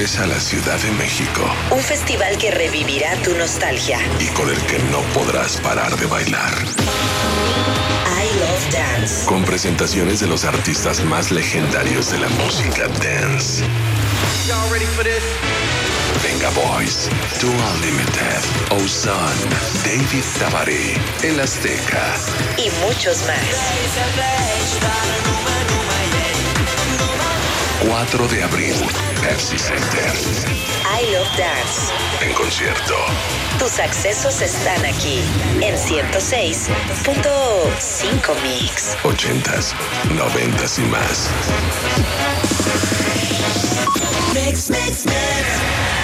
regresa a la Ciudad de México. Un festival que revivirá tu nostalgia. Y con el que no podrás parar de bailar. I Love Dance. Con presentaciones de los artistas más legendarios de la música dance. Y'all ready for this? Venga Boys, Dua Limited, Ozon, David Tabari, El Azteca. Y muchos más. 4 de abril, Pepsi Center. I Love Dance. En concierto. Tus accesos están aquí en 106.5 Mix. 80s, 90s y más. Mix, mix, mix.